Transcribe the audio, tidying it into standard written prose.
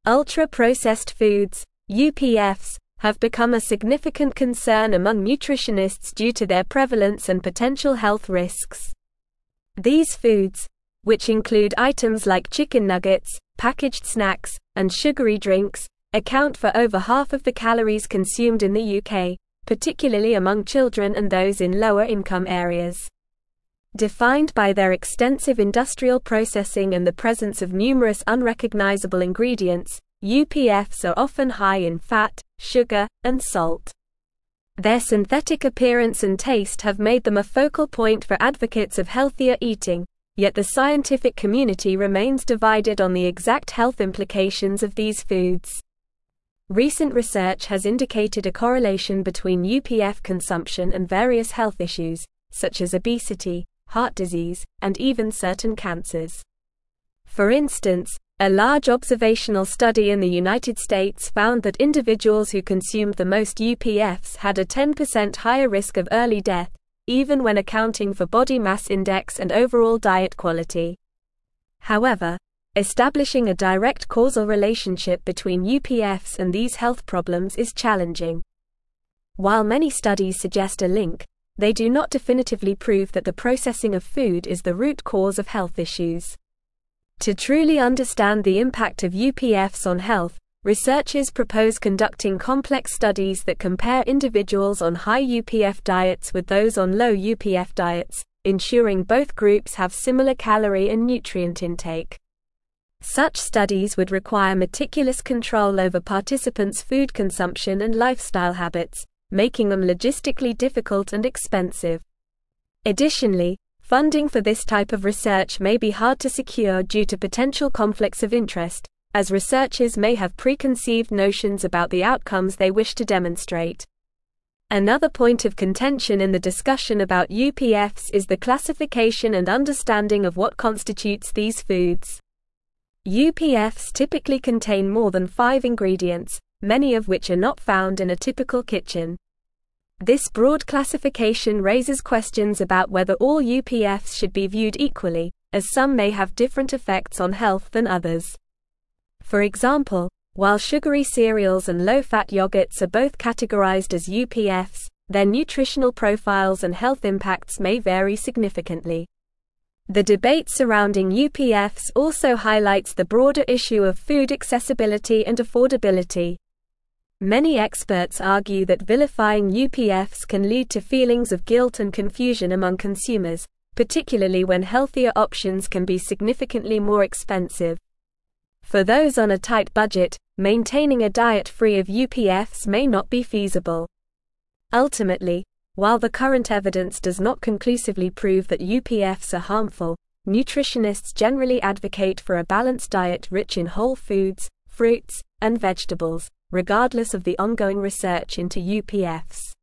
Ultra-processed foods, UPFs, have become a significant concern among nutritionists due to their prevalence and potential health risks. These foods, which include items like chicken nuggets, packaged snacks, and sugary drinks, account for over half of the calories consumed in the UK, particularly among children and those in lower income areas. Defined by their extensive industrial processing and the presence of numerous unrecognizable ingredients, UPFs are often high in fat, sugar, and salt. Their synthetic appearance and taste have made them a focal point for advocates of healthier eating, yet the scientific community remains divided on the exact health implications of these foods. Recent research has indicated a correlation between UPF consumption and various health issues, such as obesity, heart disease, and even certain cancers. For instance, a large observational study in the United States found that individuals who consumed the most UPFs had a 10% higher risk of early death, even when accounting for body mass index and overall diet quality. However, establishing a direct causal relationship between UPFs and these health problems is challenging. While many studies suggest a link, they do not definitively prove that the processing of food is the root cause of health issues. To truly understand the impact of UPFs on health, researchers propose conducting complex studies that compare individuals on high UPF diets with those on low UPF diets, ensuring both groups have similar calorie and nutrient intake. Such studies would require meticulous control over participants' food consumption and lifestyle habits, making them logistically difficult and expensive. Additionally, funding for this type of research may be hard to secure due to potential conflicts of interest, as researchers may have preconceived notions about the outcomes they wish to demonstrate. Another point of contention in the discussion about UPFs is the classification and understanding of what constitutes these foods. UPFs typically contain more than 5 ingredients, many of which are not found in a typical kitchen. This broad classification raises questions about whether all UPFs should be viewed equally, as some may have different effects on health than others. For example, while sugary cereals and low-fat yogurts are both categorized as UPFs, their nutritional profiles and health impacts may vary significantly. The debate surrounding UPFs also highlights the broader issue of food accessibility and affordability. Many experts argue that vilifying UPFs can lead to feelings of guilt and confusion among consumers, particularly when healthier options can be significantly more expensive. For those on a tight budget, maintaining a diet free of UPFs may not be feasible. Ultimately, while the current evidence does not conclusively prove that UPFs are harmful, nutritionists generally advocate for a balanced diet rich in whole foods, fruits, and vegetables, regardless of the ongoing research into UPFs.